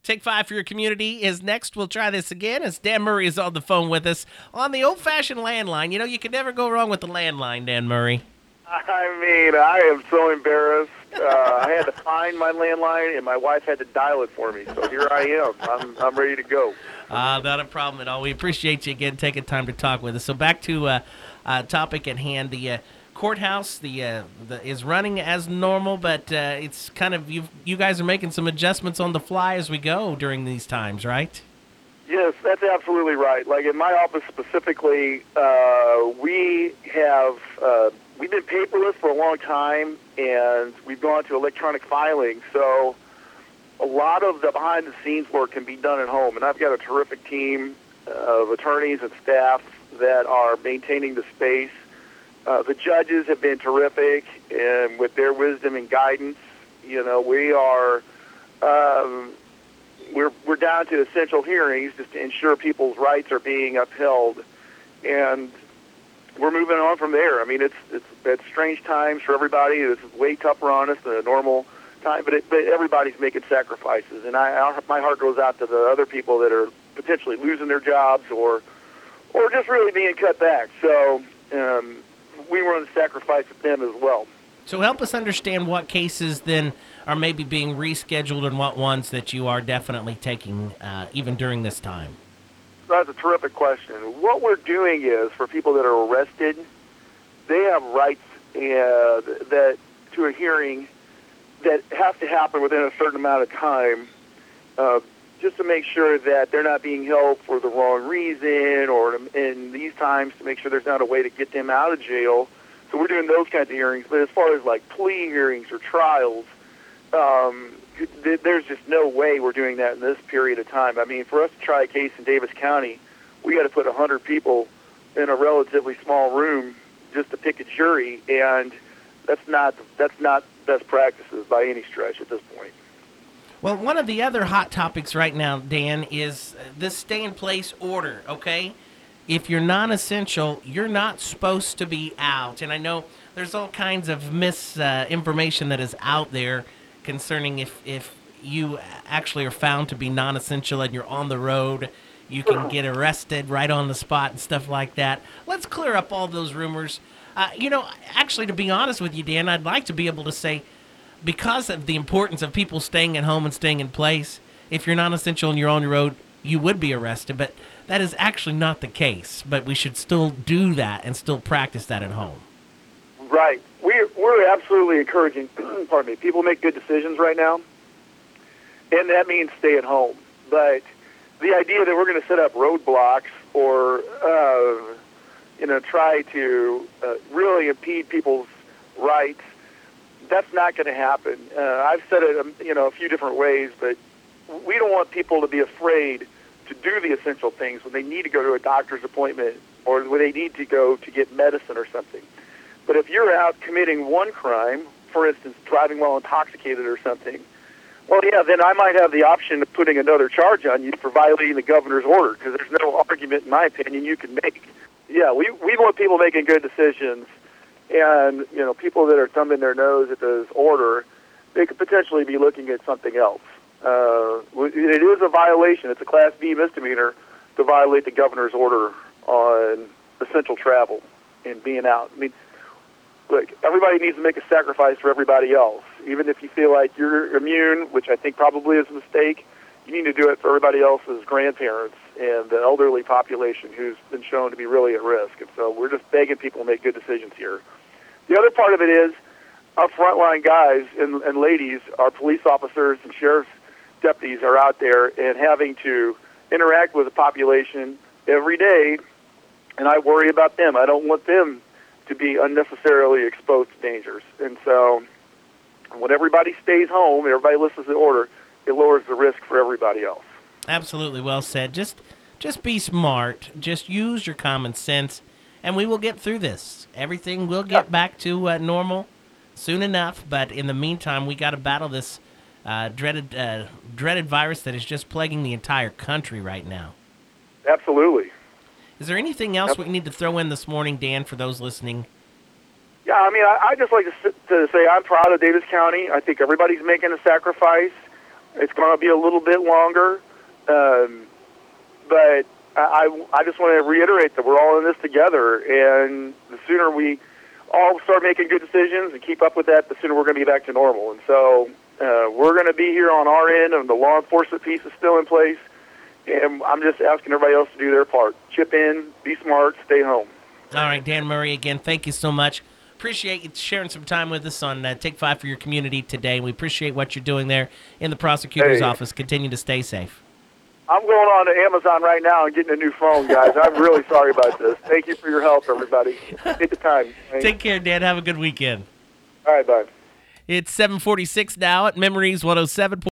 Take 5 for your community is next. We'll try this again as Dan Murray is on the phone with us on the old-fashioned landline. You know, you can never go wrong with the landline, Dan Murray. I mean, I am so embarrassed. I had to find my landline, and my wife had to dial it for me. So here I am. I'm ready to go. Not a problem at all. We appreciate you again taking time to talk with us. So back to topic at hand. The courthouse is running as normal, but it's kind of you guys are making some adjustments on the fly as we go during these times, right? Yes, that's absolutely right. Like in my office specifically, we've been paperless for a long time, and we've gone to electronic filing. So a lot of the behind-the-scenes work can be done at home, and I've got a terrific team of attorneys and staff that are maintaining the space. The judges have been terrific, and with their wisdom and guidance, you know, we are we're down to essential hearings just to ensure people's rights are being upheld, and we're moving on from there. I mean, it's strange times for everybody. This is way tougher on us than a normal time, but everybody's making sacrifices, and my heart goes out to the other people that are potentially losing their jobs or just really being cut back. So we want to sacrifice with them as well. So help us understand what cases then are maybe being rescheduled and what ones that you are definitely taking even during this time. That's a terrific question. What we're doing is, for people that are arrested, they have rights that to a hearing that has to happen within a certain amount of time, just to make sure that they're not being held for the wrong reason, or in these times to make sure there's not a way to get them out of jail. So we're doing those kinds of hearings. But as far as like plea hearings or trials, there's just no way we're doing that in this period of time. I mean, for us to try a case in Davis County, we got to put 100 people in a relatively small room just to pick a jury, and that's not best practices by any stretch at this point. Well, one of the other hot topics right now, Dan, is this stay-in-place order, okay? If you're non-essential, you're not supposed to be out. And I know there's all kinds of misinformation that is out there concerning if you actually are found to be non-essential and you're on the road, you can get arrested right on the spot and stuff like that. Let's clear up all those rumors. Actually, to be honest with you, Dan, I'd like to be able to say, because of the importance of people staying at home and staying in place, if you're non-essential and you're on the road, you would be arrested. But that is actually not the case. But we should still do that and still practice that at home. Right. We're absolutely encouraging, people make good decisions right now, and that means stay at home. But the idea that we're going to set up roadblocks or, try to really impede people's rights, that's not going to happen. I've said it, a few different ways, but we don't want people to be afraid to do the essential things when they need to go to a doctor's appointment or when they need to go to get medicine or something. But if you're out committing one crime, for instance, driving while intoxicated or something, well, yeah, then I might have the option of putting another charge on you for violating the governor's order, because there's no argument, in my opinion, you can make. Yeah, we want people making good decisions, and, people that are thumbing their nose at this order, they could potentially be looking at something else. It is a violation. It's a Class B misdemeanor to violate the governor's order on essential travel and being out. I mean, look, everybody needs to make a sacrifice for everybody else. Even if you feel like you're immune, which I think probably is a mistake, you need to do it for everybody else's grandparents and the elderly population who's been shown to be really at risk. And so we're just begging people to make good decisions here. The other part of it is our frontline guys and ladies, our police officers and sheriff's deputies are out there and having to interact with the population every day, and I worry about them. I don't want them to be unnecessarily exposed to dangers. And so when everybody stays home and everybody listens to the order, it lowers the risk for everybody else. Absolutely well said. Just be smart. Just use your common sense, and we will get through this. Everything will get back to normal soon enough, but in the meantime, we got to battle this dreaded virus that is just plaguing the entire country right now. Absolutely. Is there anything else we need to throw in this morning, Dan, for those listening? Yeah, I just like to say I'm proud of Davis County. I think everybody's making a sacrifice. It's going to be a little bit longer, but I just want to reiterate that we're all in this together, and the sooner we all start making good decisions and keep up with that, the sooner we're going to get back to normal. And so we're going to be here on our end, and the law enforcement piece is still in place, and I'm just asking everybody else to do their part. Chip in, be smart, stay home. All right, Dan Murray, again, thank you so much. Appreciate you sharing some time with us on Take 5 for your community today. We appreciate what you're doing there in the prosecutor's office. Continue to stay safe. I'm going on to Amazon right now and getting a new phone, guys. I'm really sorry about this. Thank you for your help, everybody. Take the time. Thanks. Take care, Dan. Have a good weekend. All right, bye. It's 7:46 now at Memories 107.